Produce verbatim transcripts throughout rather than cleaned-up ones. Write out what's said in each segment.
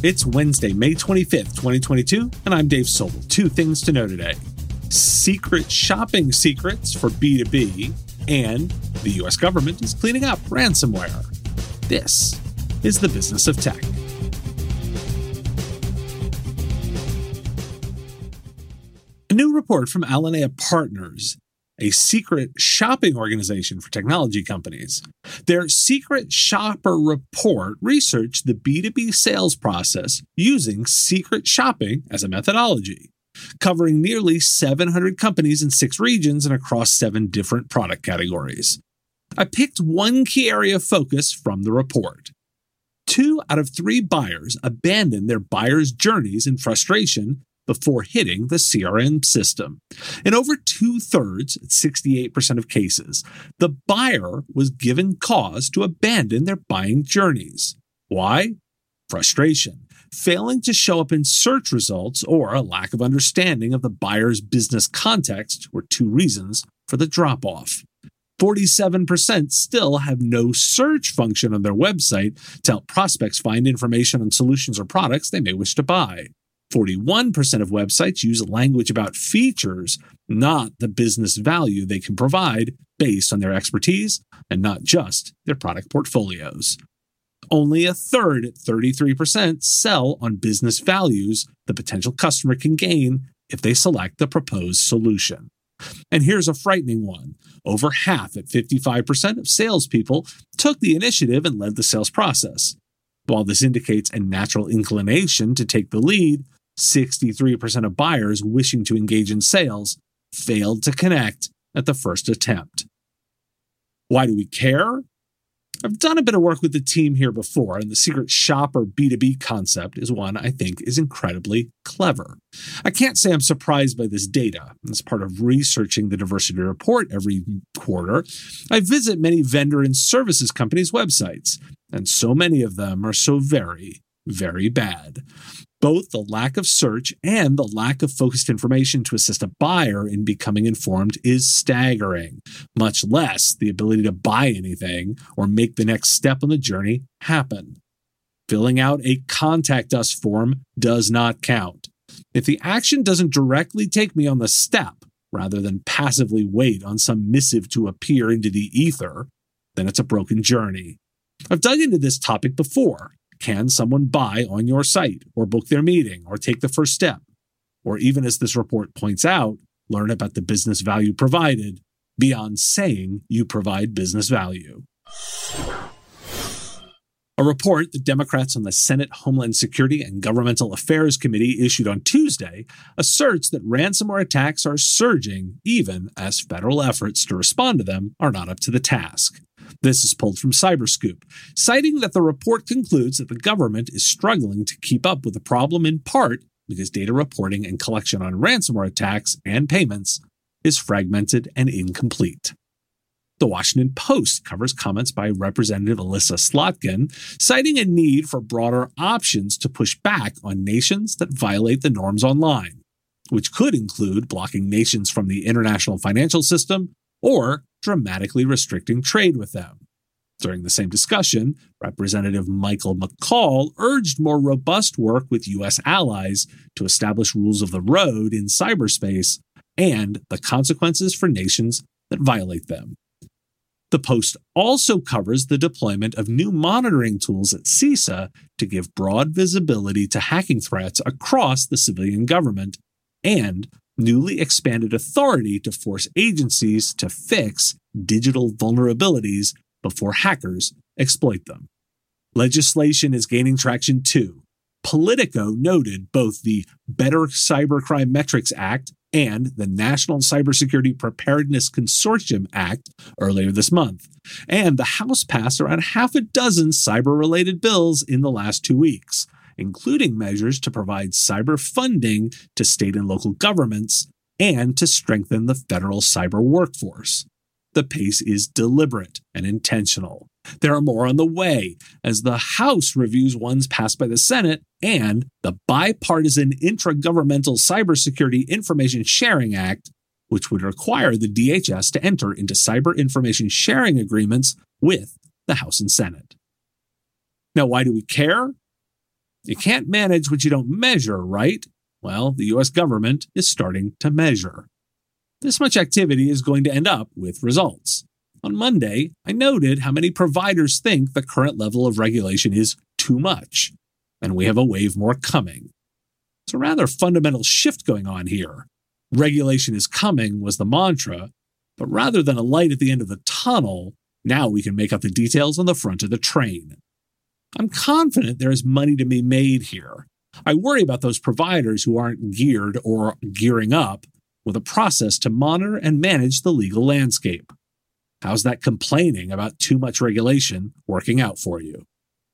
It's Wednesday, May twenty-fifth, twenty twenty-two, and I'm Dave Sobel. Two things to know today. Secret shopping secrets for B two B, and the U S government is cleaning up ransomware. This is the Business of Tech. A new report from Alinea Partners, a secret shopping organization for technology companies. Their Secret Shopper Report researched the B two B sales process using secret shopping as a methodology, covering nearly seven hundred companies in six regions and across seven different product categories. I picked one key area of focus from the report. Two out of three buyers abandon their buyer's journeys in frustration before hitting the C R M system. In over two-thirds, sixty-eight percent of cases, the buyer was given cause to abandon their buying journeys. Why? Frustration, failing to show up in search results, or a lack of understanding of the buyer's business context were two reasons for the drop-off. forty-seven percent still have no search function on their website to help prospects find information on solutions or products they may wish to buy. forty-one percent of websites use language about features, not the business value they can provide based on their expertise and not just their product portfolios. Only a third, thirty-three percent, sell on business values the potential customer can gain if they select the proposed solution. And here's a frightening one. Over half, at fifty-five percent, of salespeople took the initiative and led the sales process. While this indicates a natural inclination to take the lead, sixty-three percent of buyers wishing to engage in sales failed to connect at the first attempt. Why do we care? I've done a bit of work with the team here before, and the secret shopper B two B concept is one I think is incredibly clever. I can't say I'm surprised by this data. As part of researching the diversity report every quarter, I visit many vendor and services companies' websites, and so many of them are so very, very bad. Both the lack of search and the lack of focused information to assist a buyer in becoming informed is staggering, much less the ability to buy anything or make the next step on the journey happen. Filling out a contact us form does not count. If the action doesn't directly take me on the step, rather than passively wait on some missive to appear into the ether, then it's a broken journey. I've dug into this topic before. Can someone buy on your site or book their meeting or take the first step? Or even as this report points out, learn about the business value provided beyond saying you provide business value. A report that Democrats on the Senate Homeland Security and Governmental Affairs Committee issued on Tuesday asserts that ransomware attacks are surging even as federal efforts to respond to them are not up to the task. This is pulled from Cyberscoop, citing that the report concludes that the government is struggling to keep up with the problem in part because data reporting and collection on ransomware attacks and payments is fragmented and incomplete. The Washington Post covers comments by Representative Elissa Slotkin, citing a need for broader options to push back on nations that violate the norms online, which could include blocking nations from the international financial system or dramatically restricting trade with them. During the same discussion, Representative Michael McCaul urged more robust work with U S allies to establish rules of the road in cyberspace and the consequences for nations that violate them. The Post also covers the deployment of new monitoring tools at CISA to give broad visibility to hacking threats across the civilian government and newly expanded authority to force agencies to fix digital vulnerabilities before hackers exploit them. Legislation is gaining traction too. Politico noted both the Better Cybercrime Metrics Act and the National Cybersecurity Preparedness Consortium Act earlier this month, and the House passed around half a dozen cyber-related bills in the last two weeks, including measures to provide cyber funding to state and local governments and to strengthen the federal cyber workforce. The pace is deliberate and intentional. There are more on the way as the House reviews ones passed by the Senate and the bipartisan Intragovernmental Cybersecurity Information Sharing Act, which would require the D H S to enter into cyber information sharing agreements with the House and Senate. Now, why do we care? You can't manage what you don't measure, right? Well, the U S government is starting to measure. This much activity is going to end up with results. On Monday, I noted how many providers think the current level of regulation is too much, and we have a wave more coming. It's a rather fundamental shift going on here. Regulation is coming was the mantra, but rather than a light at the end of the tunnel, now we can make out the details on the front of the train. I'm confident there is money to be made here. I worry about those providers who aren't geared or gearing up with a process to monitor and manage the legal landscape. How's that complaining about too much regulation working out for you?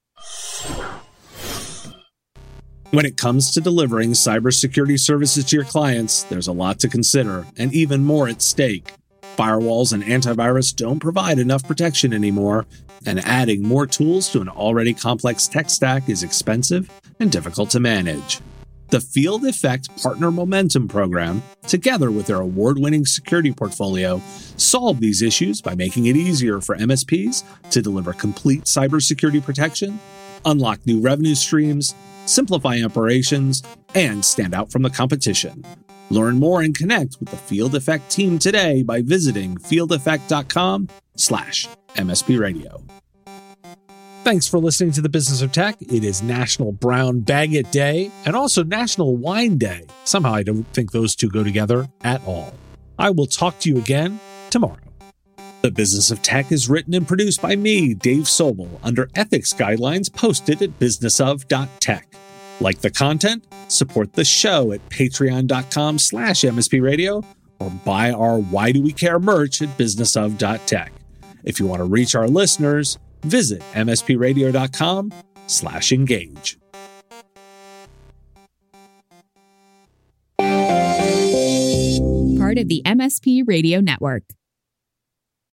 When it comes to delivering cybersecurity services to your clients, there's a lot to consider and even more at stake. Firewalls and antivirus don't provide enough protection anymore, and adding more tools to an already complex tech stack is expensive and difficult to manage. The Field Effect Partner Momentum program, together with their award-winning security portfolio, solve these issues by making it easier for M S Ps to deliver complete cybersecurity protection, unlock new revenue streams, simplify operations, and stand out from the competition. Learn more and connect with the Field Effect team today by visiting field effect dot com slash M S P radio. Thanks for listening to The Business of Tech. It is National Brown Bag It Day and also National Wine Day. Somehow I don't think those two go together at all. I will talk to you again tomorrow. The Business of Tech is written and produced by me, Dave Sobel, under ethics guidelines posted at business of dot tech. Like the content? Support the show at patreon dot com slash M S P radio or buy our Why Do We Care merch at business of dot tech. If you want to reach our listeners, visit M S P radio dot com slash engage. Part of the M S P Radio Network.